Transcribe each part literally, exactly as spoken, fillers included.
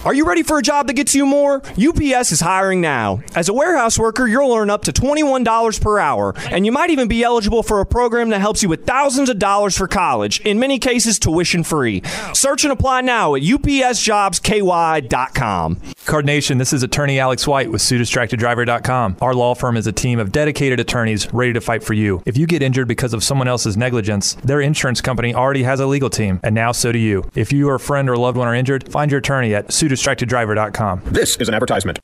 Are you ready for a job that gets you more? U P S is hiring now. As a warehouse worker, you'll earn up to twenty-one dollars per hour, and you might even be eligible for a program that helps you with thousands of dollars for college, in many cases tuition free. Search and apply now at U P S jobs K Y dot com. Card Nation, this is attorney Alex White with Sue Distracted Driver dot com. Our law firm is a team of dedicated attorneys ready to fight for you. If you get injured because of someone else's negligence, their insurance company already has a legal team, and now so do you. If you or a friend or loved one are injured, find your attorney at Sue Distracted Driver dot com. This is an advertisement.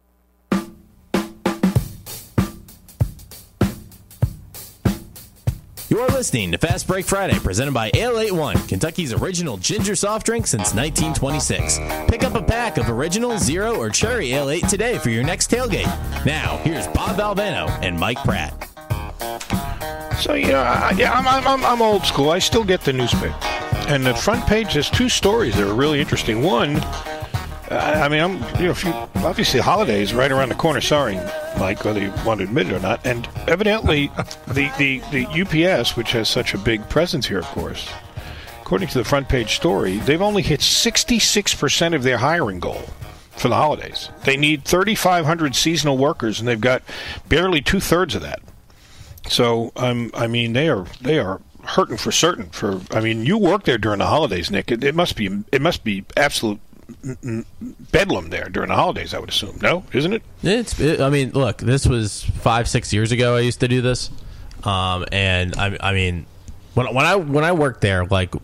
You're listening to Fast Break Friday, presented by Ale eighty-one, Kentucky's original ginger soft drink since nineteen twenty-six. Pick up a pack of original, zero, or cherry Ale eight today for your next tailgate. Now, here's Bob Valvano and Mike Pratt. So, you know, I, yeah, I'm, I'm, I'm old school. I still get the newspaper. And the front page has two stories that are really interesting. One, I mean, I'm, you know, if you, obviously holidays right around the corner. Sorry, Mike, whether you want to admit it or not. And evidently, the, the, the U P S, which has such a big presence here, of course, according to the front page story, they've only hit sixty-six percent of their hiring goal for the holidays. They need thirty-five hundred seasonal workers, and they've got barely two-thirds of that. So, um, I mean, they are they are hurting for certain. For I mean, you work there during the holidays, Nick. It, it must be it must be absolute bedlam there during the holidays, I would assume. No, isn't it? It's. It, I mean, look, this was five, six years ago. I used to do this, um, and I, I mean, when when I when I worked there, like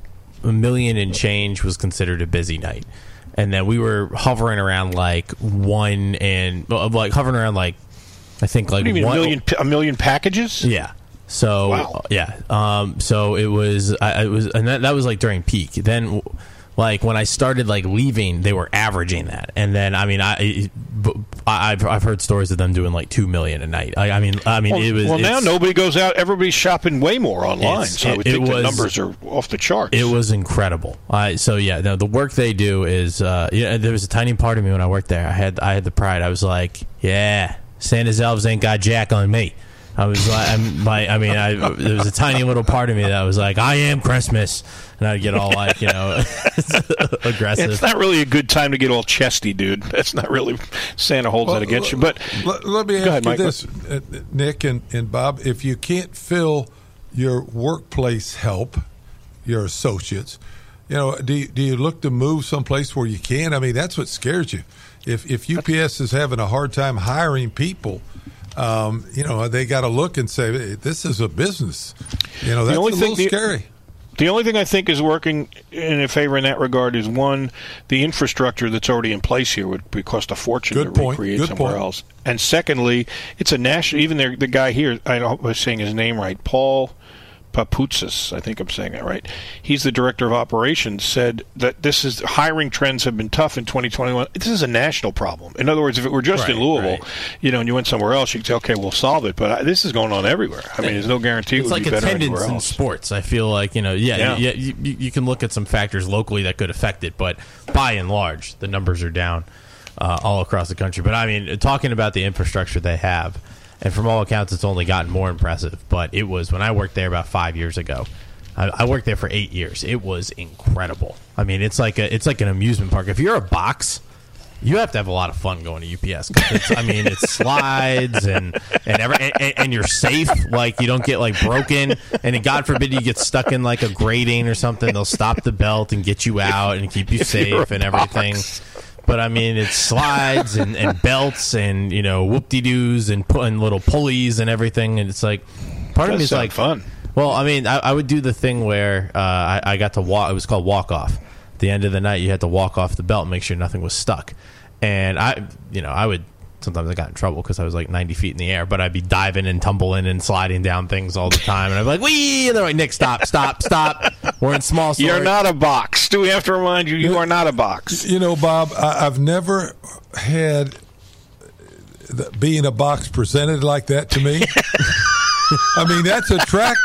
a million and change was considered a busy night, and then we were hovering around like one and like hovering around like I think like what do you mean, one, a million a million packages. Yeah. So wow. yeah. Um. So it was. I it was, and that that was like during peak. Then. Like when I started like leaving, they were averaging that, and then I mean I, I've I've heard stories of them doing like two million a night. I, I mean I mean well, it was well now nobody goes out. Everybody's shopping way more online, so I would it, think it was, the numbers are off the charts. It was incredible. Uh, so yeah, no, the work they do is uh, yeah. There was a tiny part of me when I worked there. I had I had the pride. I was like, yeah, Santa's elves ain't got jack on me. I was like, I'm, my, I mean, I, there was a tiny little part of me that was like, I am Christmas, and I'd get all like, you know, aggressive. It's not really a good time to get all chesty, dude. That's not really Santa holds well, that against l- you. But l- let me ask ahead, you Mike. this, uh, Nick and, and Bob: if you can't fill your workplace help, your associates, you know, do you, do you look to move someplace where you can? I mean, that's what scares you. If if U P S is having a hard time hiring people. Um, you know, they got to look and say, hey, this is a business. You know, that's the only a thing, little the, scary. The only thing I think is working in a favor in that regard is, one, the infrastructure that's already in place here would be cost a fortune Good to point. recreate Good somewhere point. else. And secondly, it's a national, even the, the guy here, I hope I'm saying his name right, Paul Papoutsis, I think I'm saying that right. He's the director of operations, said that this is hiring trends have been tough in twenty twenty-one. This is a national problem. In other words, if it were just right, in Louisville, right. you know, and you went somewhere else, you could say, okay, we'll solve it. But I, this is going on everywhere. I mean, there's no guarantee it it's would like be better attendance anywhere in else. sports. I feel like, you know, yeah, Yeah. yeah, you, you, you can look at some factors locally that could affect it, but by and large, the numbers are down uh, all across the country. But I mean, talking about the infrastructure they have, and from all accounts, it's only gotten more impressive. But it was when I worked there about five years ago. I, I worked there for eight years. It was incredible. I mean, it's like a, it's like an amusement park. If you're a box, you have to have a lot of fun going to U P S. 'Cause it's, I mean, it's slides and and, every, and and you're safe. Like you don't get like broken. And God forbid you get stuck in like a grating or something. They'll stop the belt and get you out and keep you safe and everything. Box. But I mean, it's slides and, and belts and, you know, whoop-de-doos and putting little pulleys and everything. And it's like, part of me is like fun. Well, I mean, I, I would do the thing where uh, I, I got to walk. It was called walk off. At the end of the night, you had to walk off the belt and make sure nothing was stuck. And I, you know, I would sometimes I got in trouble because I was like ninety feet in the air, but I'd be diving and tumbling and sliding down things all the time. And I'd be like, wee! And they're like, Nick, stop, stop, stop. We're in small storage. You're not a box. Do we have to remind you, you are not a box. You know, Bob, I, I've never had the, being a box presented like that to me. I mean, that's attractive.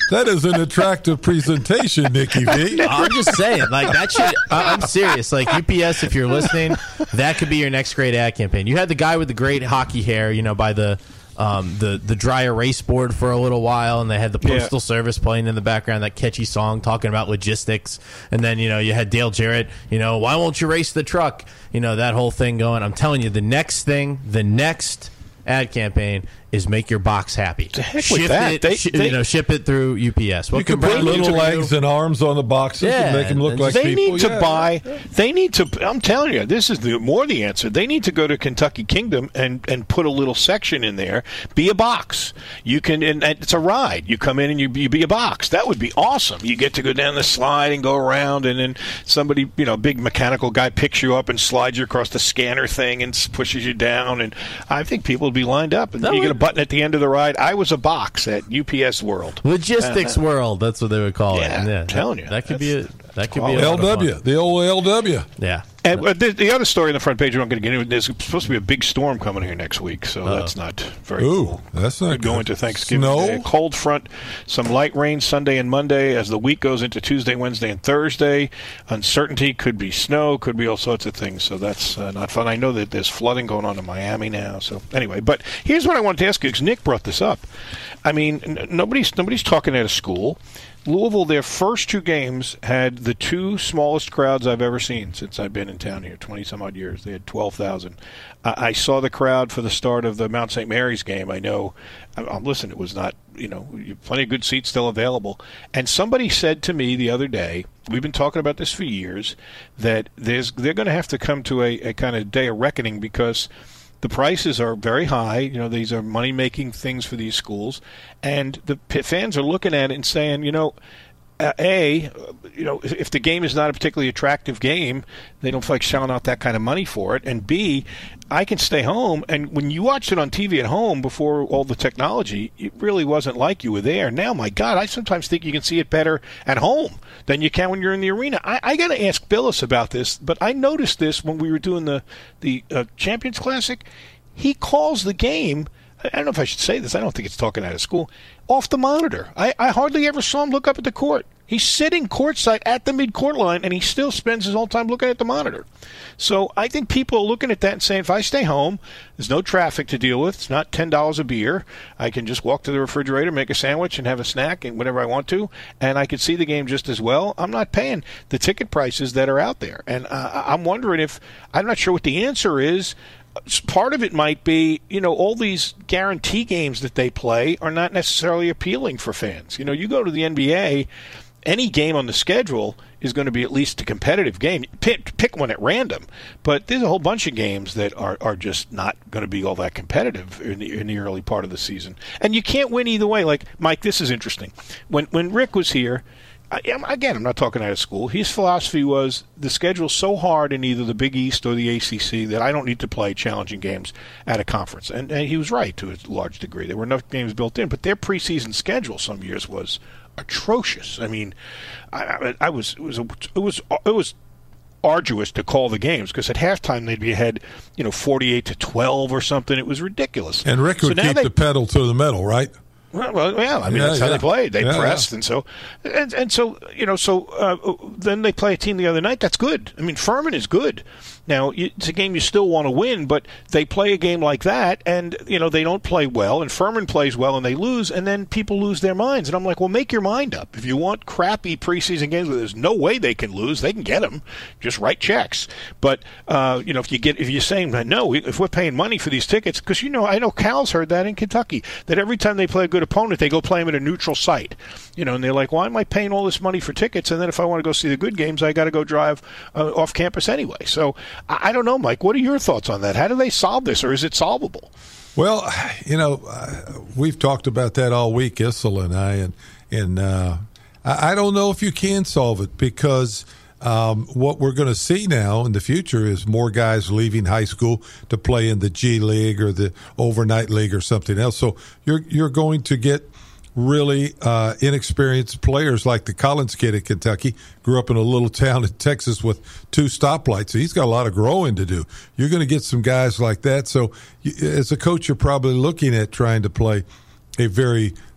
that is an attractive presentation, Nikki V. I'm just saying, like that should. I- I'm serious. Like U P S, if you're listening, that could be your next great ad campaign. You had the guy with the great hockey hair, you know, by the um, the the dry erase board for a little while, and they had the Postal yeah. Service playing in the background, that catchy song talking about logistics. And then you know you had Dale Jarrett, you know, why won't you race the truck? You know, that whole thing going. I'm telling you, the next thing, the next ad campaign is make your box happy. The heck ship with that. It, they, sh- they, you know, ship it through U P S. What you can put little legs and arms on the boxes yeah, and make them look like they people. need to yeah. buy. They need to. I'm telling you, this is the more the answer. They need to go to Kentucky Kingdom and, and put a little section in there. Be a box. You can. And it's a ride. You come in and you, you be a box. That would be awesome. You get to go down the slide and go around, and then somebody, you know, a big mechanical guy picks you up and slides you across the scanner thing and pushes you down. And I think people would be lined up. And that you would, get a button at the end of the ride. I was a box at U P S World. Logistics uh, World, that's what they would call yeah, it. Yeah, I'm telling you. That could be a that could be a L W, the old L W. Yeah. And uh, the, the other story on the front page, we're not going to get into. There's supposed to be a big storm coming here next week, so Uh-oh. that's not very Ooh, cool. that's not Going good. into Thanksgiving Snow? Day. Cold front, some light rain Sunday and Monday as the week goes into Tuesday, Wednesday, and Thursday. Uncertainty, could be snow, could be all sorts of things, so that's uh, not fun. I know that there's flooding going on in Miami now, so anyway. But here's what I wanted to ask you, because Nick brought this up. I mean, n- nobody's nobody's talking out of school. Louisville, their first two games had the two smallest crowds I've ever seen since I've been in town here, twenty-some-odd years. They had twelve thousand. I, I saw the crowd for the start of the Mount Saint Mary's game. I know, I, I, listen, it was not, you know, plenty of good seats still available. And somebody said to me the other day, we've been talking about this for years, that there's they're going to have to come to a, a kind of day of reckoning because the prices are very high. You know, these are money-making things for these schools. And the fans are looking at it and saying, you know, uh, A, you know, if the game is not a particularly attractive game, they don't feel like shelling out that kind of money for it. And B, I can stay home. And when you watched it on T V at home before all the technology, it really wasn't like you were there. Now, my God, I sometimes think you can see it better at home than you can when you're in the arena. I, I got to ask Billis about this, but I noticed this when we were doing the, the uh, Champions Classic. He calls the game, I don't know if I should say this, I don't think it's talking out of school, off the monitor. I, I hardly ever saw him look up at the court. He's sitting courtside at the mid-court line, and he still spends his whole time looking at the monitor. So I think people are looking at that and saying, if I stay home, there's no traffic to deal with, it's not ten dollars a beer, I can just walk to the refrigerator, make a sandwich, and have a snack and whatever I want to, and I can see the game just as well. I'm not paying the ticket prices that are out there. And uh, I'm wondering if, I'm not sure what the answer is. Part of it might be, you know, all these guarantee games that they play are not necessarily appealing for fans. You know, you go to the N B A, any game on the schedule is going to be at least a competitive game. Pick, pick one at random. But there's a whole bunch of games that are, are just not going to be all that competitive in the, in the early part of the season. And you can't win either way. Like, Mike, this is interesting. When, when Rick was here, again, I'm not talking out of school. His philosophy was the schedule's so hard in either the Big East or the A C C that I don't need to play challenging games at a conference. And, and he was right to a large degree. There were enough games built in, but their preseason schedule some years was atrocious. I mean, I, I, I was it was a, it was it was arduous to call the games because at halftime they'd be ahead, you know, forty-eight to twelve or something. It was ridiculous. And Rick would so keep they, the pedal to the metal, right? Well, well, yeah. I mean, yeah, that's how yeah. they played. They yeah, pressed, yeah. and so, and and so, you know, so uh, then they play a team the other night. That's good. I mean, Furman is good. Now, it's a game you still want to win, but they play a game like that, and, you know, they don't play well, and Furman plays well, and they lose, and then people lose their minds. And I'm like, well, make your mind up. If you want crappy preseason games where there's no way they can lose, they can get them. Just write checks. But, uh, you know, if you get, if you're saying, no, if we're paying money for these tickets, because, you know, I know Cal's heard that in Kentucky, that every time they play a good opponent, they go play them at a neutral site. You know, and they're like, why am I paying all this money for tickets? And then if I want to go see the good games, I got to go drive uh, off campus anyway. So, I don't know, Mike. What are your thoughts on that? How do they solve this, or is it solvable? Well, you know, uh, we've talked about that all week, Issel and I, and and uh, I, I don't know if you can solve it because um, what we're going to see now in the future is more guys leaving high school to play in the G League or the overnight league or something else. So you're you're going to get really uh, inexperienced players like the Collins kid at Kentucky, grew up in a little town in Texas with two stoplights. So he's got a lot of growing to do. You're going to get some guys like that. So you, as a coach, you're probably looking at trying to play a very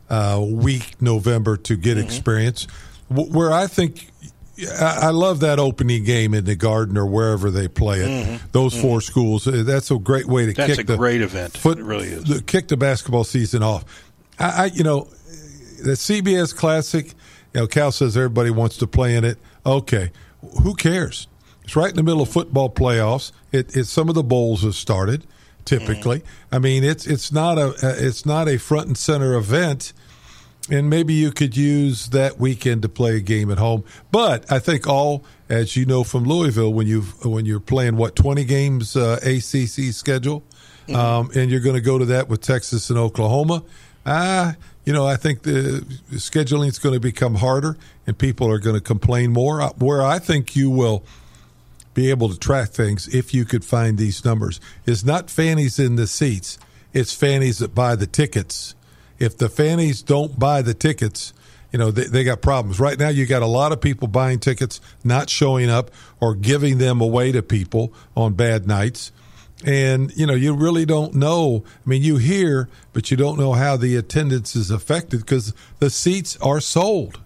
uh, week November to get mm-hmm. experience. W- where I think I-, I love that opening game in the Garden or wherever they play it. Mm-hmm. Those mm-hmm. four schools. That's a great way to that's kick a the great event. Foot, it really is. The, kick the basketball season off. I, I you know the C B S Classic. You know, Cal says everybody wants to play in it. Okay, who cares? It's right in the middle of football playoffs. It, it's some of the bowls have started. Typically, mm-hmm. I mean, it's it's not a it's not a front and center event, and maybe you could use that weekend to play a game at home. But I think all, as you know from Louisville, when you when you're playing what twenty games uh, A C C schedule, mm-hmm. um, and you're going to go to that with Texas and Oklahoma, ah, you know, I think the scheduling is going to become harder, and people are going to complain more. Where I think you will be able to track things if you could find these numbers is not fannies in the seats, it's fannies that buy the tickets. If the fannies don't buy the tickets, you know, they, they got problems. Right now you got a lot of people buying tickets, not showing up or giving them away to people on bad nights. And, you know, you really don't know. I mean, you hear, but you don't know how the attendance is affected because the seats are sold.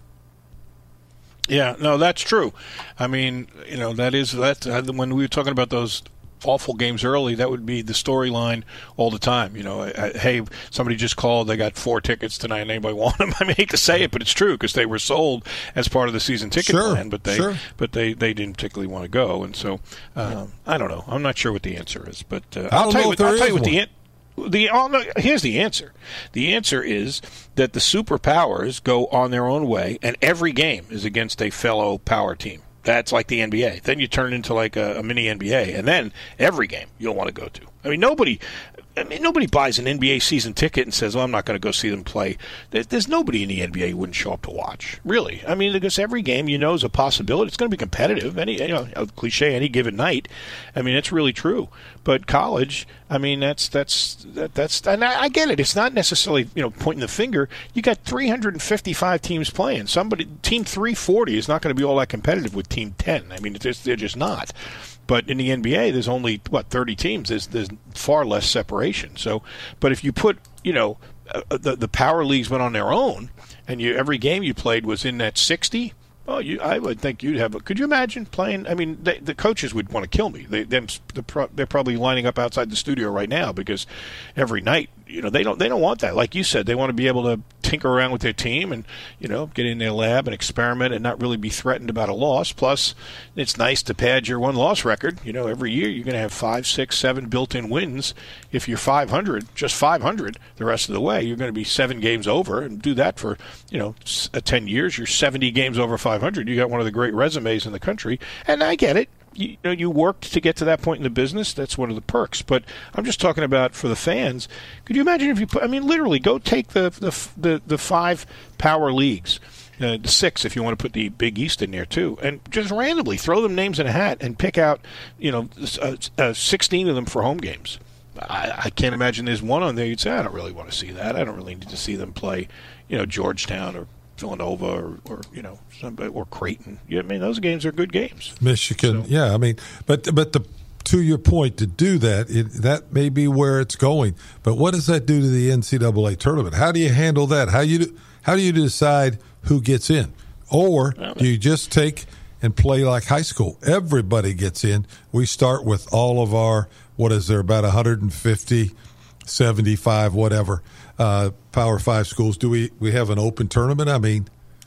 Yeah, no, that's true. I mean, you know, that is that. When we were talking about those awful games early, that would be the storyline all the time. You know, I, I, hey, somebody just called, they got four tickets tonight, and anybody want them? I mean, I hate to say it, but it's true because they were sold as part of the season ticket sure, plan, but they sure. but they, they didn't particularly want to go, and so um, I don't know. I'm not sure what the answer is, but uh, I'll tell you what, I'll tell you what the answer. The oh, no, here's the answer. The answer is that the superpowers go on their own way, and every game is against a fellow power team. That's like the N B A. Then you turn it into like a, a mini N B A, and then every game you'll want to go to. I mean, nobody. I mean, nobody buys an N B A season ticket and says, "Oh, I'm not going to go see them play." There's nobody in the N B A who wouldn't show up to watch. Really, I mean, because every game you know is a possibility. It's going to be competitive. Any, you know, a cliche, any given night. I mean, it's really true. But college, I mean, that's that's that, that's, and I, I get it. It's not necessarily, you know, pointing the finger. You got three hundred fifty-five teams playing. Somebody, team three forty is not going to be all that competitive with team ten. I mean, just, they're just not. But in the N B A, there's only, what, thirty teams. There's there's far less separation. So, but if you put, you know, uh, the the power leagues went on their own, and you every game you played was in that sixty. Well, you, I would think you'd have. A, could you imagine playing? I mean, they, the coaches would want to kill me. They, them, they're probably lining up outside the studio right now because every night, you know, they don't they don't want that. Like you said, they want to be able to tinker around with their team and, you know, get in their lab and experiment and not really be threatened about a loss. Plus, it's nice to pad your one-loss record. You know, every year you're going to have five, six, seven built-in wins. If you're five hundred, just five hundred the rest of the way, you're going to be seven games over. And do that for, you know, ten years. You're seventy games over five hundred. You got one of the great resumes in the country. And I get it. You know, you worked to get to that point in the business. That's one of the perks. But I'm just talking about for the fans. Could you imagine if you put? I mean, literally, go take the the the, the five power leagues, uh, the six if you want to put the Big East in there too, and just randomly throw them names in a hat and pick out, you know, uh, uh, sixteen of them for home games. I, I can't imagine there's one on there you'd say I don't really want to see that. I don't really need to see them play, you know, Georgetown or Villanova or, or you know, somebody, or Creighton. Yeah, I mean, those games are good games. Michigan, so. yeah. I mean, but but the to your point, to do that, it, that may be where it's going. But what does that do to the N C double A tournament? How do you handle that? How you do, how do you decide who gets in? Or do you just take and play like high school? Everybody gets in. We start with all of our, what is there, about one hundred fifty, seventy-five, whatever, uh, Power Five schools. Do we, we have an open tournament? I mean,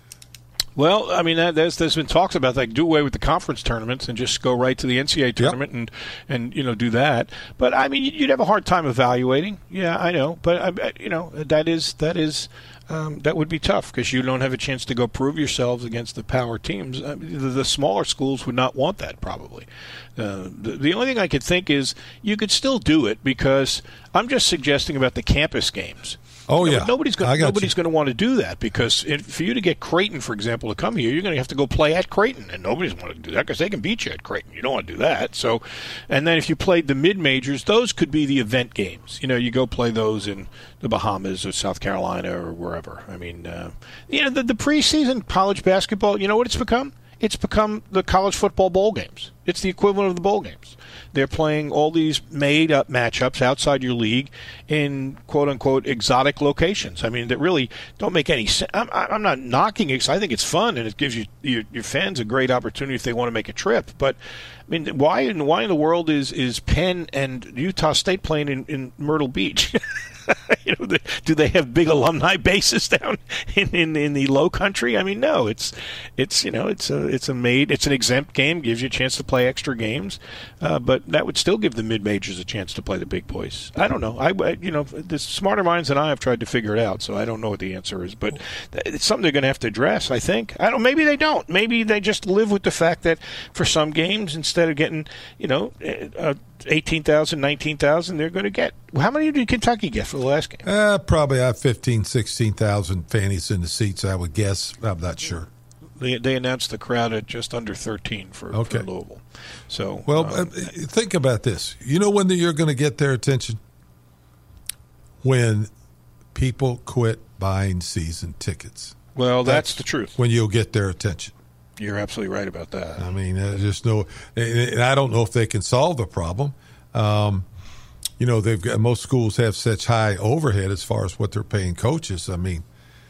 well, I mean, that, there's there's been talks about like do away with the conference tournaments and just go right to the N C double A tournament yep. and, and you know do that. But I mean, you'd have a hard time evaluating. Yeah, I know, but I, you know that is that is um, that would be tough because you don't have a chance to go prove yourselves against the power teams. I mean, the, the smaller schools would not want that probably. Uh, the, the only thing I could think is you could still do it because I'm just suggesting about the campus games. Oh, you know, yeah. Nobody's going nobody's going to want to do that because it, for you to get Creighton, for example, to come here, you're going to have to go play at Creighton, and nobody's going to do that because they can beat you at Creighton. You don't want to do that. So, and then if you played the mid-majors, those could be the event games. You know, you go play those in the Bahamas or South Carolina or wherever. I mean, uh, you know, the, the preseason college basketball, you know what it's become? it's become the college football bowl games. It's the equivalent of the bowl games. They're playing all these made-up matchups outside your league in quote-unquote exotic locations. I mean, that really don't make any sense. I'm, I'm not knocking it. I think it's fun, and it gives you your, your fans a great opportunity if they want to make a trip. But I mean, why in why in the world is, is Penn and Utah State playing in, in Myrtle Beach? You know, do they have big alumni bases down in, in, in the Low Country? I mean, no. It's it's you know it's a it's a made it's an exempt game, gives you a chance to play extra games, uh, but that would still give the mid majors a chance to play the big boys. I don't know. I, I you know the smarter minds than I have tried to figure it out, so I don't know what the answer is. But it's something they're going to have to address. I think. I don't. Maybe they don't. Maybe they just live with the fact that for some games, instead of getting you know. Uh, eighteen thousand, nineteen thousand, they're going to get. How many did Kentucky get for the last game? Uh, probably have fifteen, sixteen thousand fannies in the seats, I would guess. I'm not sure. They, they announced the crowd at just under thirteen for, okay. for Louisville. So, well, um, uh, think about this. You know when you're going to get their attention? When people quit buying season tickets. Well, that's, that's the truth. When you'll get their attention. You're absolutely right about that. I mean, there's just no, and I don't know if they can solve the problem. Um, you know, they've got most schools have such high overhead as far as what they're paying coaches. I mean,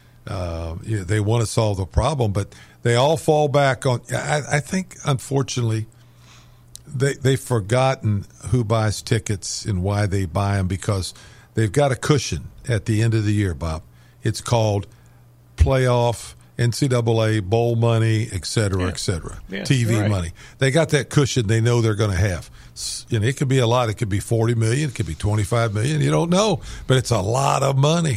uh, you know, they want to solve the problem, but they all fall back on. I, I think, unfortunately, they they've forgotten who buys tickets and why they buy them because they've got a cushion at the end of the year, Bob. It's called playoff. N C double A, bowl money, et cetera, yeah. et cetera, yeah, T V right. money. They got that cushion they know they're going to have. You know, it could be a lot. It could be forty million dollars. It could be twenty-five million dollars. You don't know, but it's a lot of money.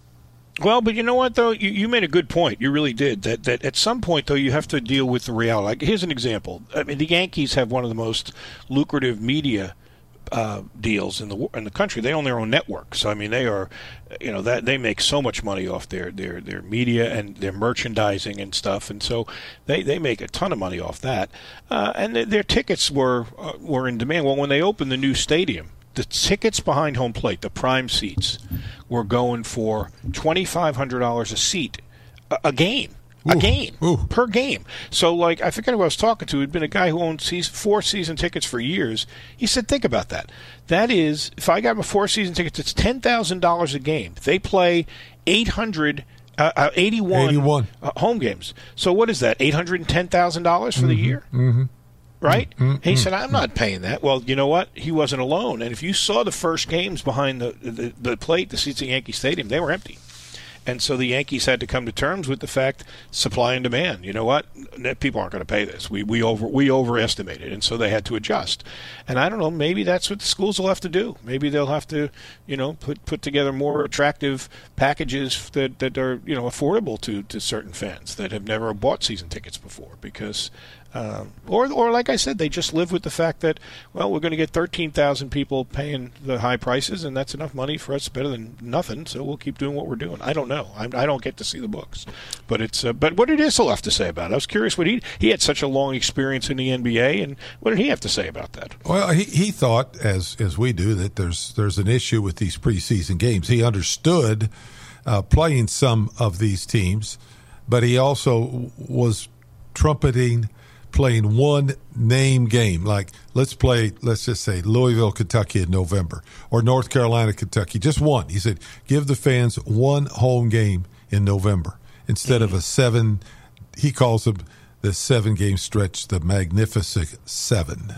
Well, but you know what, though? You, you made a good point. You really did. That that at some point, though, you have to deal with the reality. Like, here's an example. I mean, the Yankees have one of the most lucrative media Uh, deals in the in the country. They own their own network, so I mean they are, you know, that they make so much money off their their their media and their merchandising and stuff, and so they, they make a ton of money off that. Uh, and th- their tickets were uh, were in demand. Well, when they opened the new stadium, the tickets behind home plate, the prime seats, were going for twenty five hundred dollars a seat, a, a game. A Ooh, game ooh. per game. So, like, I forget who I was talking to. He'd been a guy who owned season, four season tickets for years. He said, think about that. That is, if I got my four season tickets, it's ten thousand dollars a game. They play eight hundred, uh, uh, eighty-one, eighty-one. Uh, home games. So, what is that, eight hundred ten thousand dollars for mm-hmm, the year? Mm-hmm. Right? Mm-hmm, He said, I'm not paying that. Well, you know what? He wasn't alone. And if you saw the first games behind the, the, the plate, the seats at Yankee Stadium, they were empty. And so the Yankees had to come to terms with the fact, supply and demand. You know what? People aren't going to pay this. We we over we overestimated, and so they had to adjust. And I don't know. Maybe that's what the schools will have to do. Maybe they'll have to, you know, put put together more attractive packages that, that are you know affordable to, to certain fans that have never bought season tickets before. Because, um, or or like I said, they just live with the fact that well, we're going to get thirteen thousand people paying the high prices, and that's enough money for us, better than nothing. So we'll keep doing what we're doing. I don't know. I, I don't get to see the books, but it's. Uh, but what did Issel have to say about it? I was curious what he he had such a long experience in the N B A, and what did he have to say about that? Well, he, he thought, as as we do, that there's there's an issue with these preseason games. He understood uh, playing some of these teams, but he also was trumpeting playing one name game. Like, let's play, let's just say Louisville, Kentucky in November, or North Carolina, Kentucky, just one. He said, give the fans one home game in November instead mm-hmm. of a seven, he calls them the seven-game stretch, the Magnificent Seven.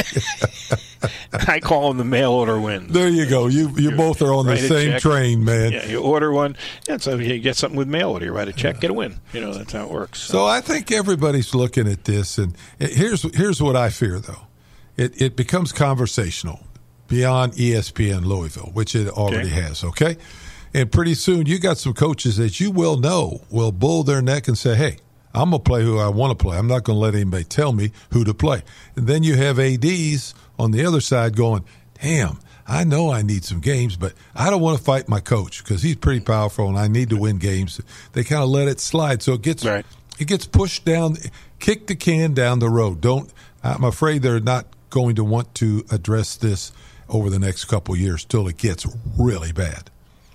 I call them the mail order wins. There you go. You you both are on the same train, man. Yeah, you order one. Yeah, so you get something with mail order. You write a check, get a win. You know, that's how it works. So, so I think everybody's looking at this, and here's here's what I fear, though. It it becomes conversational beyond E S P N Louisville, which it already okay. has, okay? And pretty soon you got some coaches that you will know will bull their neck and say, hey, I'm going to play who I want to play. I'm not going to let anybody tell me who to play. And then you have A Ds on the other side going, damn, I know I need some games, but I don't want to fight my coach because he's pretty powerful and I need to win games. They kind of let it slide. So it gets right. it gets pushed down, kick the can down the road. Don't. I'm afraid they're not going to want to address this over the next couple of years till it gets really bad. Yeah.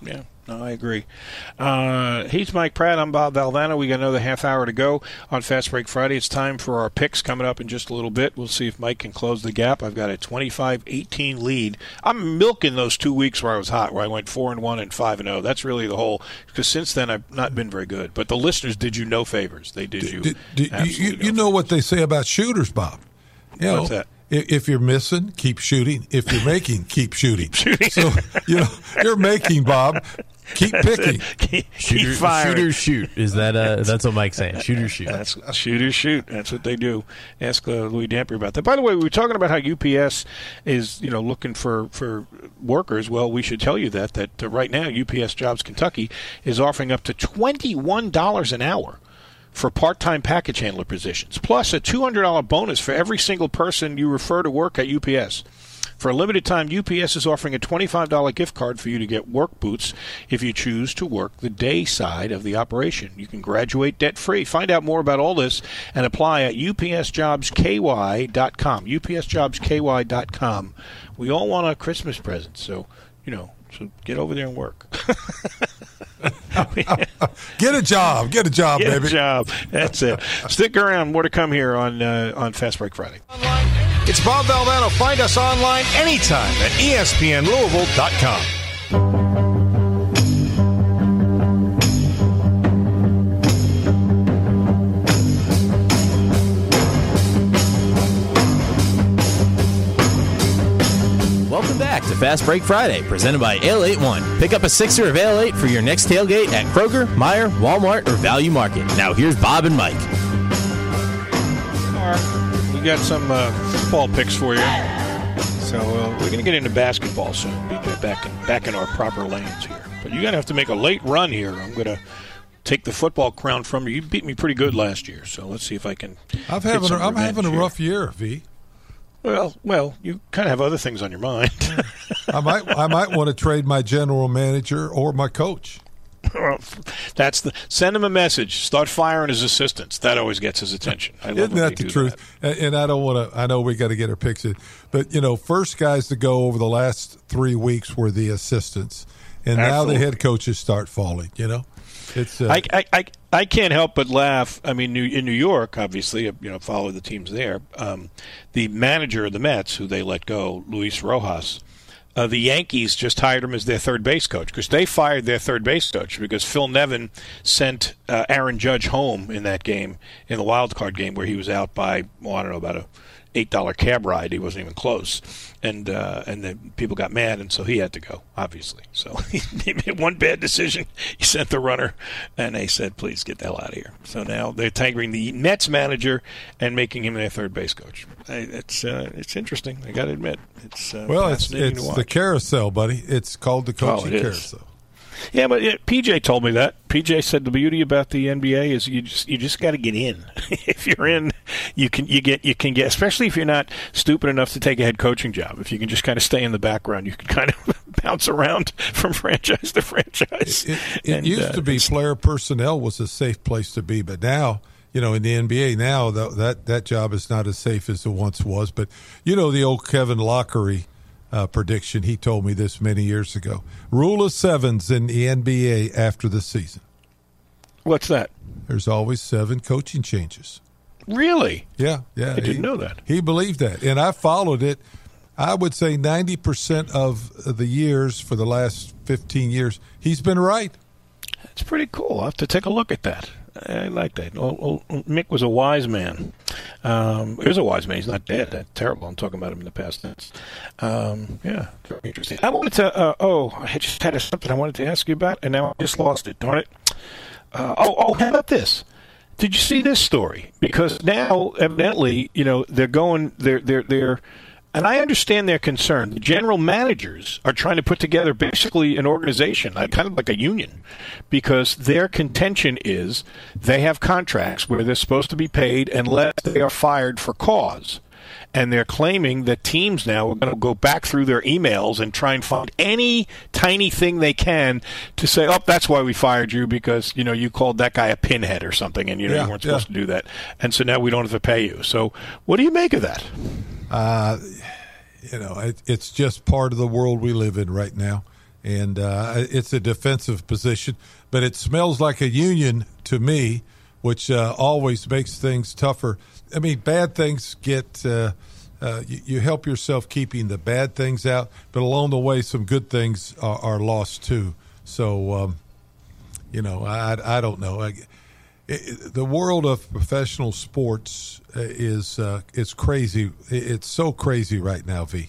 No, I agree. Uh, he's Mike Pratt. I'm Bob Valvano. We got another half hour to go on Fast Break Friday. It's time for our picks coming up in just a little bit. We'll see if Mike can close the gap. I've got a twenty-five eighteen lead. I'm milking those two weeks where I was hot, where I went four and one and five and zero. That's really the whole. Because since then I've not been very good. But the listeners did you no favors. They did you. Did, did, you, no you know what they say about shooters, Bob? You know, What's that? If you're missing, keep shooting. If you're making, keep shooting. shooting. So, you know, you're making, Bob. Keep picking. keep, Shooter, keep firing. Shooters shoot. Is that uh, that's what Mike's saying? Shooters shoot. That's shooters shoot. That's what they do. Ask uh, Louis Dampier about that. By the way, we were talking about how U P S is, you know, looking for, for workers. Well, we should tell you that that uh, right now U P S Jobs Kentucky is offering up to twenty-one dollars an hour for part-time package handler positions, plus a two hundred dollars bonus for every single person you refer to work at U P S. For a limited time, U P S is offering a twenty-five dollars gift card for you to get work boots if you choose to work the day side of the operation. You can graduate debt-free. Find out more about all this and apply at U P S jobs K Y dot com. U P S jobs K Y dot com. We all want a Christmas present, so, you know, so get over there and work. Get a job. Get a job, Get baby. a job. That's it. Stick around. More to come here on uh, on Fast Break Friday. It's Bob Valvano. Find us online anytime at E S P N Louisville dot com. Welcome back to Fast Break Friday, presented by Ale eighty-one. Pick up a sixer of Ale eight for your next tailgate at Kroger, Meijer, Walmart, or Value Market. Now here's Bob and Mike. We got some uh, football picks for you. So uh, we're going to get into basketball soon. Be back in, back in our proper lanes here. But you're going to have to make a late run here. I'm going to take the football crown from you. You beat me pretty good last year, so let's see if I can. I'm having a, I'm having a here. rough year, V. Well, well, you kind of have other things on your mind. I might I might want to trade my general manager or my coach. That's the send him a message. Start firing his assistants. That always gets his attention. I love Isn't when that they the do truth? that. And, and I don't want to. I know we got to get our picks in, but you know, first guys to go over the last three weeks were the assistants, and Absolutely. now the head coaches start falling. You know, it's. Uh, I, I, I, I can't help but laugh. I mean, New, in New York, obviously, you know, follow the teams there. Um, the manager of the Mets, who they let go, Luis Rojas. Uh, the Yankees just hired him as their third base coach because they fired their third base coach because Phil Nevin sent uh, Aaron Judge home in that game, in the wild card game where he was out by, well, I don't know, about a eight dollar cab ride. He wasn't even close. And uh, and then people got mad, and so he had to go, obviously. So he made one bad decision. He sent the runner, and they said, please get the hell out of here. So now they're tagging the Mets manager and making him their third base coach. It's uh, it's interesting. I got to admit. It's uh, well, it's, fascinating it's to watch. the carousel, buddy. It's called the coaching Oh, it is. carousel. Yeah, but yeah, P J told me that. P J said the beauty about the N B A is you just you just got to get in. If you're in, you can you get you can get, especially if you're not stupid enough to take a head coaching job. If you can just kind of stay in the background, you can kind of bounce around from franchise to franchise. It, it And, used uh, to be player personnel was a safe place to be, but now, you know, in the N B A now, that that, that job is not as safe as it once was. But, you know, the old Kevin Lockery uh, prediction, he told me this many years ago. Rule of sevens in the N B A after the season. What's that? There's always seven coaching changes. Really? Yeah, yeah. I didn't he, know that. He believed that. And I followed it. I would say ninety percent of the years for the last fifteen years, he's been right. It's pretty cool. I'll have to take a look at that. I like that. Oh, oh, Mick was a wise man. Um, he was a wise man. He's not dead. That's terrible. I'm talking about him in the past tense. Um, yeah, very interesting. I wanted to. Uh, oh, I just had a, something I wanted to ask you about, and now I just lost it. Darn it. Uh, oh, oh, how about this? Did you see this story? Because now, evidently, you know, they're going. They're they're they're. And I understand their concern. The general managers are trying to put together basically an organization, kind of like a union, because their contention is they have contracts where they're supposed to be paid unless they are fired for cause. And they're claiming that teams now are going to go back through their emails and try and find any tiny thing they can to say, oh, that's why we fired you because, you know, you called that guy a pinhead or something and, you know, Yeah, you weren't yeah. supposed to do that. And so now we don't have to pay you. So what do you make of that? Uh, you know, it, it's just part of the world we live in right now. and uh, it's a defensive position. But it smells like a union to me, which uh, always makes things tougher. I mean, bad things get uh, uh, you, you help yourself keeping the bad things out, but along the way, some good things are, are lost too. So, um, you know, I, I don't know. I, it, the world of professional sports is uh, it's crazy. It's so crazy right now, V.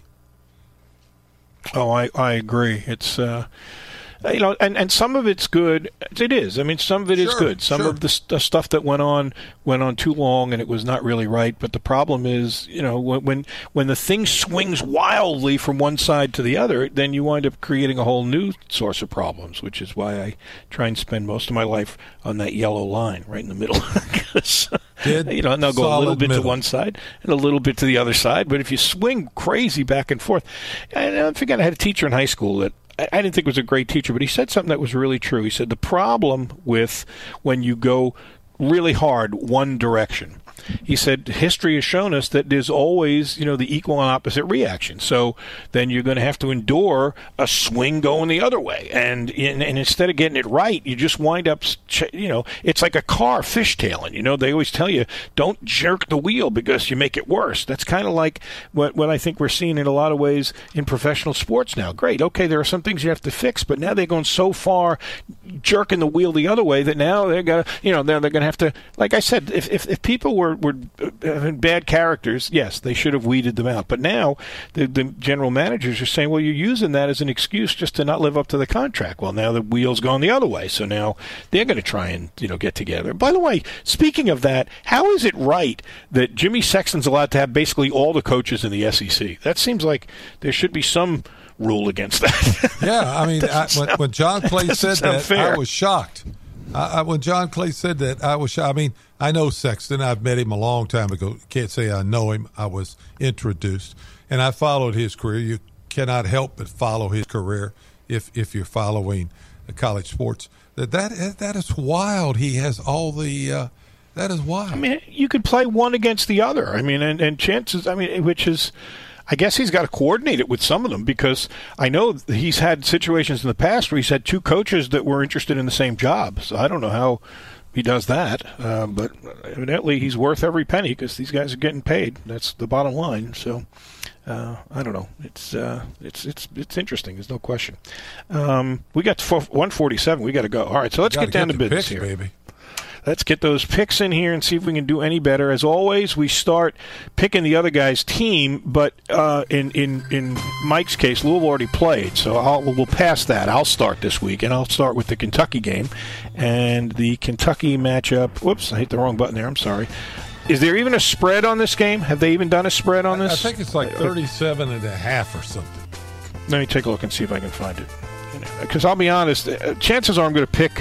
Oh, I, I agree. It's uh, you know, and, and some of it's good. It is. I mean, some of it is Sure, good. Some sure. of the, st- stuff that went on went on too long, and it was not really right. But the problem is, you know, when when, when the thing swings wildly from one side to the other, then you wind up creating a whole new source of problems. Which is why I try and spend most of my life on that yellow line right in the middle. Because Dead, you know, and they'll go a little solid bit middle. to one side and a little bit to the other side. But if you swing crazy back and forth, and I forget, I had a teacher in high school that I, I didn't think was a great teacher, but he said something that was really true. He said the problem with when you go really hard one direction, he said history has shown us that there's always, you know, the equal and opposite reaction. So then you're going to have to endure a swing going the other way. And, and and instead of getting it right, you just wind up, you know, it's like a car fishtailing. You know, they always tell you, don't jerk the wheel because you make it worse. That's kind of like what, what I think we're seeing in a lot of ways in professional sports now. Great. Okay, there are some things you have to fix, but now they're going so far jerking the wheel the other way that now they're going to, you know, they're, they're going to have to, like I said, if, if, if people were were having bad characters, yes, they should have weeded them out. But now the, the general managers are saying, well, you're using that as an excuse just to not live up to the contract. Well, now the wheel's gone the other way, so now they're going to try and, you know, get together. By the way, speaking of that, how is it right that Jimmy Sexton's allowed to have basically all the coaches in the S E C? That seems like there should be some rule against that. Yeah, I mean, I, when, when John Clay said sound that, fair. I was shocked. I, I, when John Clay said that, I was shocked. I mean, I know Sexton. I've met him a long time ago. Can't say I know him. I was introduced, and I followed his career. You cannot help but follow his career if if you're following college sports. That that that is wild. He has all the. Uh, that is wild. I mean, you could play one against the other. I mean, and, and chances. I mean, which is. I guess he's got to coordinate it with some of them because I know he's had situations in the past where he's had two coaches that were interested in the same job. So I don't know how he does that, uh, but evidently he's worth every penny because these guys are getting paid. That's the bottom line. So uh, I don't know. It's uh, it's it's it's interesting. There's no question. Um, we got to one forty-seven. We got to go. All right, so let's Gotta get down get to the business picks, here. baby. Let's get those picks in here and see if we can do any better. As always, we start picking the other guy's team, but uh, in, in in Mike's case, Louisville already played, so I'll, we'll pass that. I'll start this week, and I'll start with the Kentucky game. And the Kentucky matchup, whoops, I hit the wrong button there, I'm sorry. Is there even a spread on this game? Have they even done a spread on this? I think it's like thirty-seven and a half or something. Let me take a look and see if I can find it. Because I'll be honest, chances are I'm going to pick...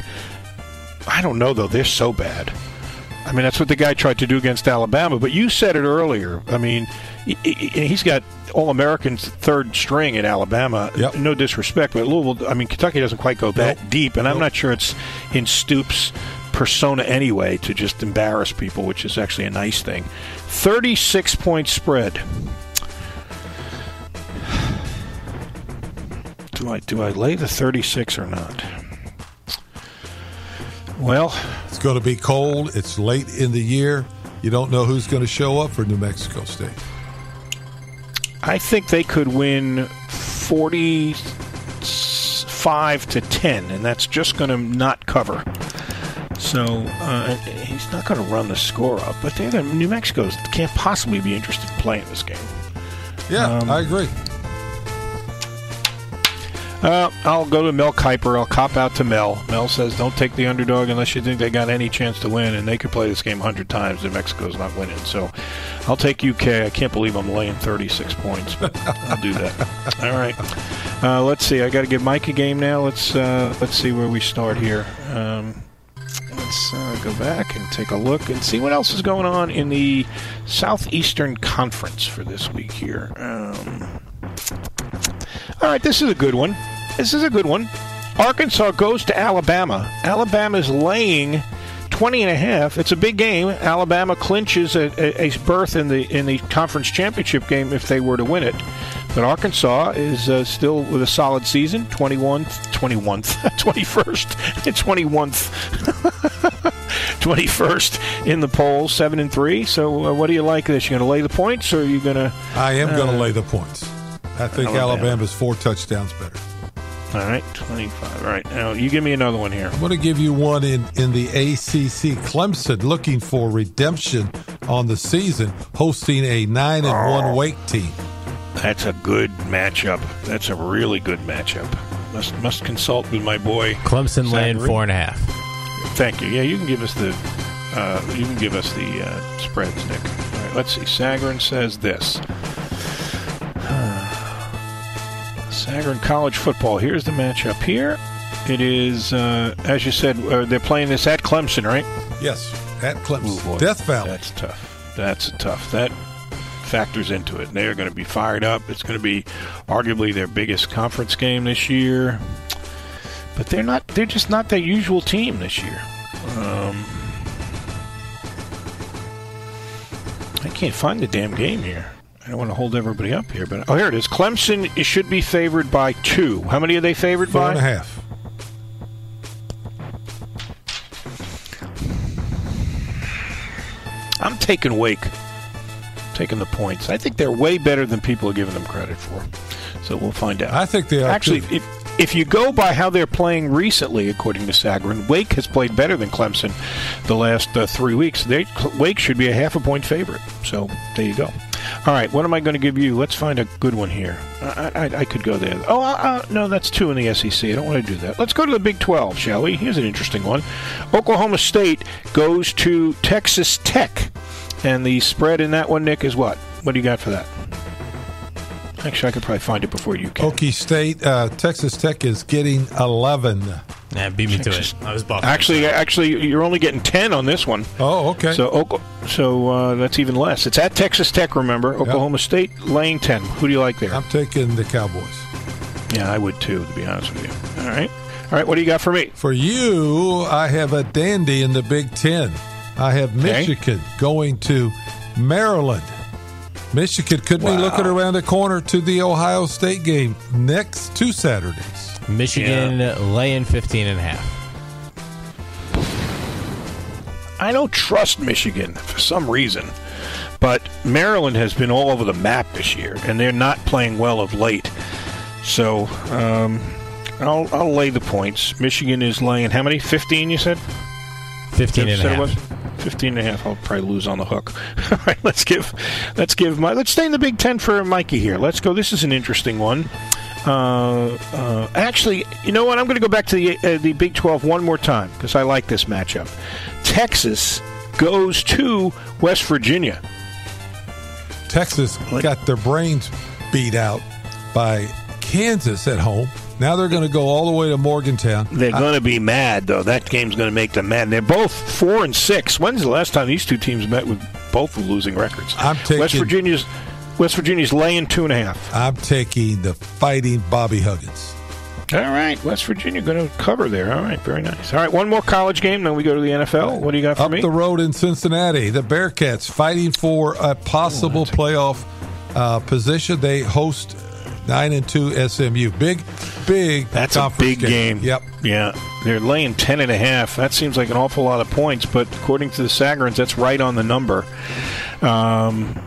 I don't know, though. They're so bad. I mean, that's what the guy tried to do against Alabama. But you said it earlier. I mean, he's got All-Americans third string at Alabama. Yep. No disrespect, but Louisville, I mean, Kentucky doesn't quite go that Nope. deep. And Nope. I'm not sure it's in Stoops' persona anyway to just embarrass people, which is actually a nice thing. thirty-six point spread. Do I, do I lay the thirty-six or not? Well, It's going to be cold. It's late in the year. You don't know who's going to show up for New Mexico State. I think they could win forty-five to ten, and that's just going to not cover. So uh, he's not going to run the score up. But they're gonna, New Mexico can't possibly be interested in playing this game. Yeah, Um, I agree. Uh, I'll go to Mel Kiper. I'll cop out to Mel. Mel says, don't take the underdog unless you think they got any chance to win, and they could play this game a hundred times and Mexico's not winning. So I'll take U K. I can't believe I'm laying thirty-six points, but I'll do that. All right. Uh, let's see. I got to give Mike a game now. Let's uh, let's see where we start here. Um, let's uh, go back and take a look and see what else is going on in the Southeastern Conference for this week here. Um, all right, this is a good one. This is a good one. Arkansas goes to Alabama. Alabama's laying twenty and a half. It's a big game. Alabama clinches a, a, a berth in the in the conference championship game if they were to win it. But Arkansas is uh, still with a solid season, twenty-one, twenty-one, twenty-first, twenty-one, twenty-first in the polls, seven and three. So, uh, what do you like this? You going to lay the points, or are you going to? I am uh, going to lay the points. I think Alabama. Alabama's four touchdowns better. All right, twenty-five. All right, now you give me another one here. I'm going to give you one in, in the A C C. Clemson looking for redemption on the season, hosting a nine and one Wake team. That's a good matchup. That's a really good matchup. Must must consult with my boy Clemson laying Zachary. four and a half. Thank you. Yeah, you can give us the uh, you can give us the uh, spreads, Nick. All right, let's see. Sagarin says this. Sagarin College football. Here's the matchup here. It is, uh, as you said, uh, they're playing this at Clemson, right? Yes, at Clemson. Ooh, boy. Death Valley. That's tough. That's tough. That factors into it. They're going to be fired up. It's going to be arguably their biggest conference game this year. But they're not. They're just not their usual team this year. Um, I can't find the damn game here. I don't want to hold everybody up here, but oh, here it is. Clemson it should be favored by two. How many are they favored Four by? and a half. I'm taking Wake. Taking the points. I think they're way better than people are giving them credit for. So we'll find out. I think they are Actually, too. if, if you go by how they're playing recently, according to Sagarin, Wake has played better than Clemson the last uh, three weeks. They, Wake should be a half a point favorite. So there you go. All right, what am I going to give you? Let's find a good one here. I, I, I could go there. Oh, uh, uh, no, that's two in the S E C. I don't want to do that. Let's go to the Big twelve, shall we? Here's an interesting one. Oklahoma State goes to Texas Tech. And the spread in that one, Nick, is what? What do you got for that? Actually, I could probably find it before you can. Okie State, uh, Texas Tech is getting eleven. Yeah, beat me to it. I was buffing. Actually, actually, you're only getting ten on this one. Oh, okay. So, so uh, that's even less. It's at Texas Tech, remember. Oklahoma yep. State laying ten. Who do you like there? I'm taking the Cowboys. Yeah, I would too, to be honest with you. All right. All right, what do you got for me? For you, I have a dandy in the Big Ten. I have Michigan okay. going to Maryland. Michigan could wow. be looking around the corner to the Ohio State game next two Saturdays. Michigan yeah. laying fifteen and a half. I don't trust Michigan for some reason, but Maryland has been all over the map this year, and they're not playing well of late. So um, I'll, I'll lay the points. Michigan is laying how many? fifteen, you said? fifteen and a half. fifteen and a half. I'll probably lose on the hook. All right, let's give, let's give my, let's stay in the Big Ten for Mikey here. Let's go. This is an interesting one. Uh, uh, actually, you know what? I'm going to go back to the uh, the Big twelve one more time because I like this matchup. Texas goes to West Virginia. Texas got their brains beat out by Kansas at home. Now they're going to go all the way to Morgantown. They're going to be mad, though. That game's going to make them mad. They're both four and six. When's the last time these two teams met with both losing records? I'm taking West Virginia's West Virginia's laying two and a half. I'm taking the Fighting Bobby Huggins. All right, West Virginia going to cover there. All right, very nice. All right, one more college game, then we go to the N F L. What do you got for Up me? Up the road in Cincinnati, the Bearcats fighting for a possible oh, playoff uh, position. They host nine and two S M U. Big, big. That's a big game. game. Yep. Yeah, they're laying ten and a half. That seems like an awful lot of points, but according to the Sagarins, that's right on the number. Um,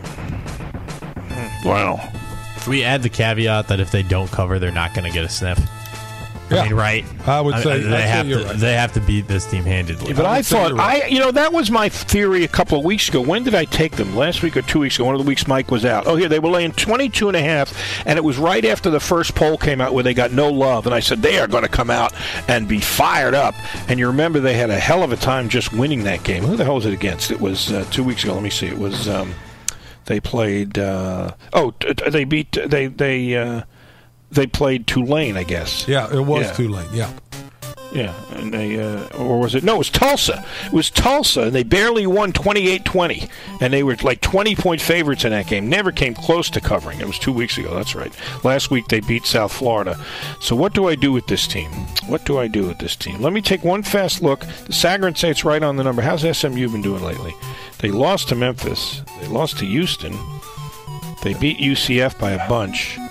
wow. If we add the caveat that if they don't cover, they're not going to get a sniff. Yeah. I mean, right? I would say I mean, they I'd have say to. right. They have to beat this team handedly. But I, I thought right. I, you know, that was my theory a couple of weeks ago. When did I take them? Last week or two weeks ago? One of the weeks Mike was out. Oh, here they were laying twenty-two and a half, and it was right after the first poll came out where they got no love, and I said they are going to come out and be fired up. And you remember they had a hell of a time just winning that game. Who the hell was it against? It was uh, two weeks ago. Let me see. It was um, they played. Uh, oh, they beat. They they. Uh, They played Tulane, I guess. Yeah, it was yeah. Tulane, yeah. Yeah, and they, uh, or was it? No, it was Tulsa. It was Tulsa, and they barely won twenty-eight twenty, and they were like twenty-point favorites in that game. Never came close to covering. It was two weeks ago, that's right. Last week they beat South Florida. So what do I do with this team? What do I do with this team? Let me take one fast look. The Sagarins say it's right on the number. How's S M U been doing lately? They lost to Memphis. They lost to Houston. They beat U C F by a bunch.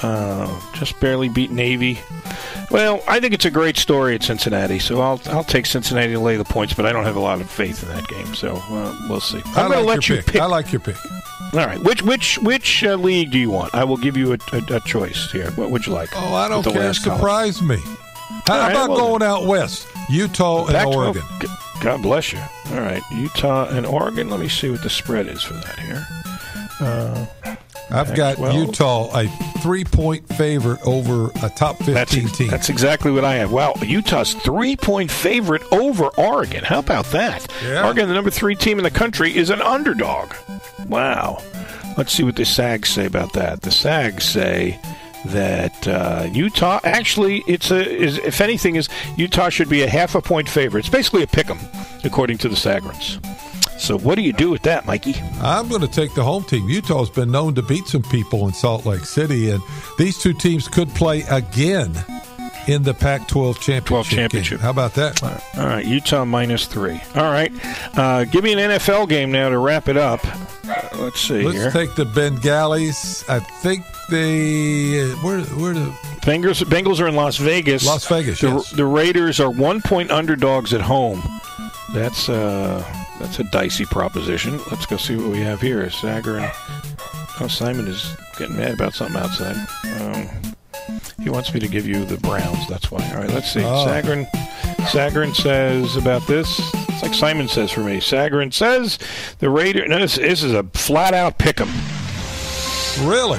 Uh, just barely beat Navy. Well, I think it's a great story at Cincinnati, so I'll I'll take Cincinnati to lay the points, but I don't have a lot of faith in that game, so uh, we'll see. I'm I going like to let your you pick. pick. I like your pick. All right, which which which uh, league do you want? I will give you a, a, a choice here. What would you like? Oh, I don't With the care. last column? Surprise me. How All right, about well, going out west? Utah and Pac twelve. Oregon. G- God bless you. All right, Utah and Oregon. Let me see what the spread is for that here. Uh, I've got well, Utah a three-point favorite over a top fifteen that's, team. That's exactly what I have. Wow, Utah's three-point favorite over Oregon. How about that? Yeah. Oregon, the number three team in the country, is an underdog. Wow. Let's see what the Sags say about that. The Sags say that uh, Utah actually, it's a is if anything, is Utah should be a half a point favorite. It's basically a pick 'em, according to the Sagrants. So what do you do with that, Mikey? I'm going to take the home team. Utah's been known to beat some people in Salt Lake City, and these two teams could play again in the Pac twelve championship. twelve championship. Game. How about that? All right, All right. Utah minus three. All right, uh, give me an N F L game now to wrap it up. Uh, let's see Let's here. take the Bengalis. I think they where where the Bengals, Bengals are in Las Vegas. Las Vegas. The, Yes. the Raiders are one-point underdogs at home. That's uh, that's a dicey proposition. Let's go see what we have here. Sager and oh, Simon is getting mad about something outside. Um, he wants me to give you the Browns. That's why. All right, let's see. Oh. Sagarin, Sagarin says about this. It's like Simon says for me. Sagarin says the Raiders. No, this, this is a flat-out pick 'em. Really?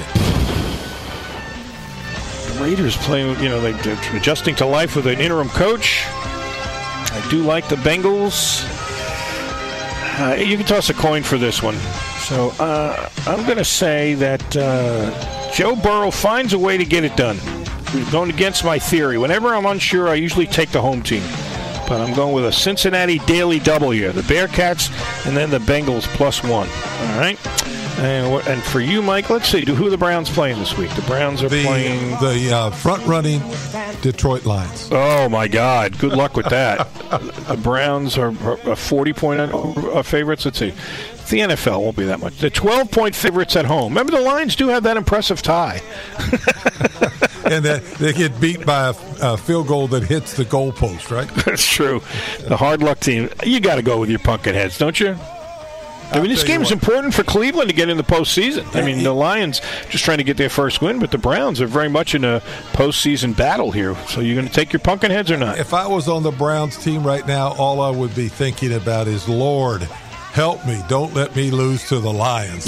The Raiders playing, you know, they, they're adjusting to life with an interim coach. I do like the Bengals. Uh, you can toss a coin for this one. So uh, I'm going to say that uh, Joe Burrow finds a way to get it done. Going against my theory. Whenever I'm unsure, I usually take the home team. But I'm going with a Cincinnati Daily W. The Bearcats and then the Bengals plus one. All right. And, what, and for you, Mike, let's see. Who are the Browns playing this week? The Browns are The playing... the uh, front-running Detroit Lions. Oh, my God. Good luck with that. The Browns are forty-point favorites. Let's see. The N F L won't be that much. The twelve-point favorites at home. Remember, the Lions do have that impressive tie. And that they get beat by a, a field goal that hits the goalpost, right? That's true. The hard luck team. You got to go with your pumpkin heads, don't you? I mean, this tell you game is what. important for Cleveland to get in the postseason. I mean, the Lions just trying to get their first win, but the Browns are very much in a postseason battle here. So you're going to take your pumpkin heads or not? If I was on the Browns team right now, all I would be thinking about is, Lord, help me. Don't let me lose to the Lions.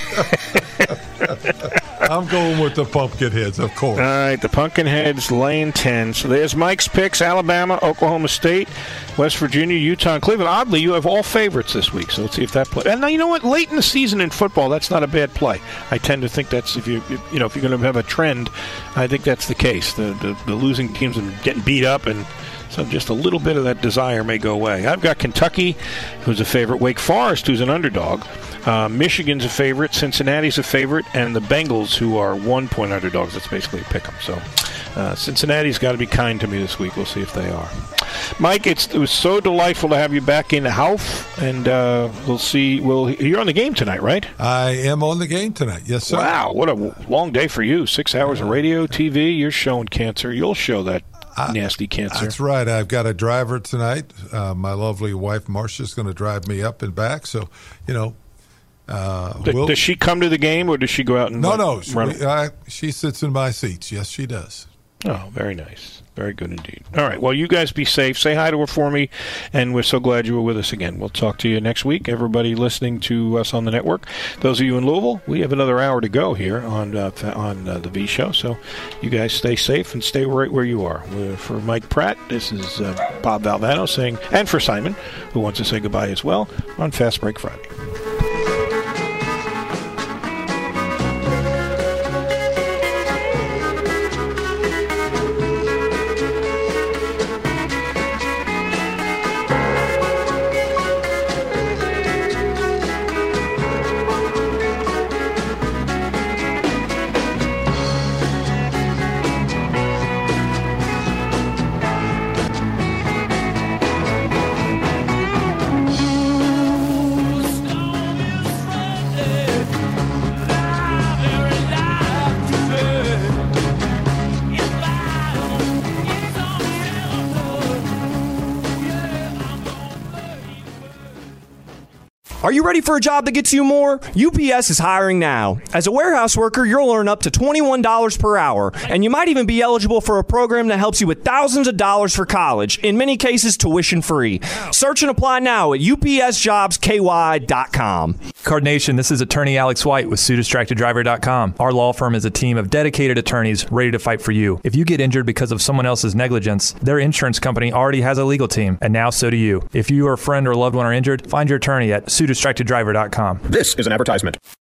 I'm going with the pumpkin heads, of course. All right, the Pumpkinheads laying ten. So there's Mike's picks: Alabama, Oklahoma State, West Virginia, Utah, and Cleveland. Oddly, you have all favorites this week. So let's see if that play. And now you know what? Late in the season in football, that's not a bad play. I tend to think that's if you you know if you're going to have a trend, I think that's the case. The the, the losing teams are getting beat up and. So just a little bit of that desire may go away. I've got Kentucky, who's a favorite. Wake Forest, who's an underdog. Uh, Michigan's a favorite. Cincinnati's a favorite. And the Bengals, who are one-point underdogs. That's basically a pick 'em. So uh, Cincinnati's got to be kind to me this week. We'll see if they are. Mike, it's, it was so delightful to have you back in the house. And uh, we'll see. We'll, you're on the game tonight, right? I am on the game tonight. Yes, sir. Wow, what a long day for you. Six hours of radio, T V. You're showing cancer. You'll show that. Nasty cancer. That's right. I've got a driver tonight. Uh, my lovely wife, Marcia's going to drive me up and back. So, you know. Uh, D- we'll, does she come to the game or does she go out and No, like, no. She, run? I, she sits in my seats. Yes, she does. Oh, very nice. Very good indeed. All right. Well, you guys be safe. Say hi to her for me. And we're so glad you were with us again. We'll talk to you next week. Everybody listening to us on the network. Those of you in Louisville, we have another hour to go here on uh, on uh, the V Show. So you guys stay safe and stay right where you are. Uh, for Mike Pratt, this is uh, Bob Valvano saying, and for Simon, who wants to say goodbye as well on Fast Break Friday. Are you ready for a job that gets you more? U P S is hiring now. As a warehouse worker, you'll earn up to twenty-one dollars per hour, and you might even be eligible for a program that helps you with thousands of dollars for college, in many cases tuition free. Search and apply now at U P S jobs K Y dot com. Card Nation, this is attorney Alex White with Sue Distracted Driver dot com. Our law firm is a team of dedicated attorneys ready to fight for you. If you get injured because of someone else's negligence, their insurance company already has a legal team, and now so do you. If you or a friend or loved one are injured, find your attorney at Sue Distracted Driver dot com. This is an advertisement.